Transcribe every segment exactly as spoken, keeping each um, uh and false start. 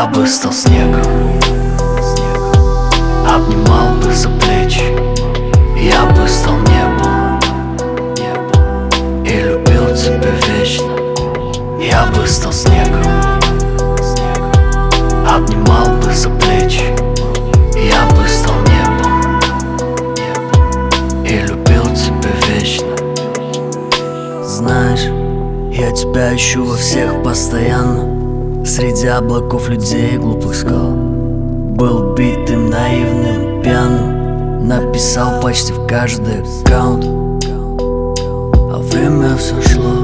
Я бы стал снегом, обнимал бы за плечи. Я бы стал небом и любил тебя вечно. Я бы стал снегом, обнимал бы за плечи. Я бы стал небом и любил тебя вечно. Знаешь, я тебя ищу во всех постоянно, среди облаков людей и глупых скал. Был битым, наивным, пьяным, написал почти в каждый аккаунт. А время все шло,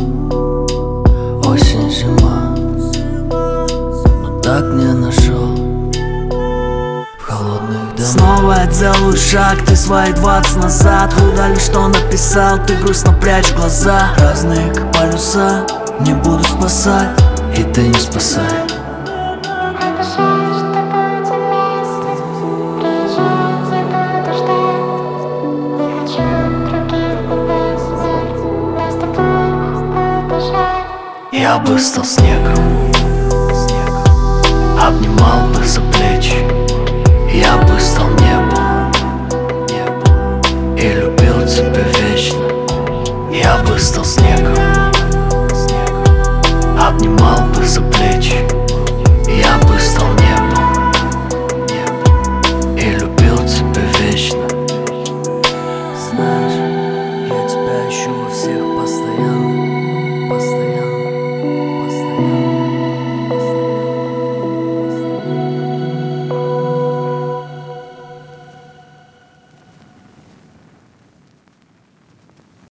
осень, зима, но так не нашел в холодных домах. Снова я делаю шаг, ты свои двадцать назад. Удали, что написал, ты грустно прячь глаза. Разные как полюса, не буду спасать, и ты не спасай. Я бы стал снегом,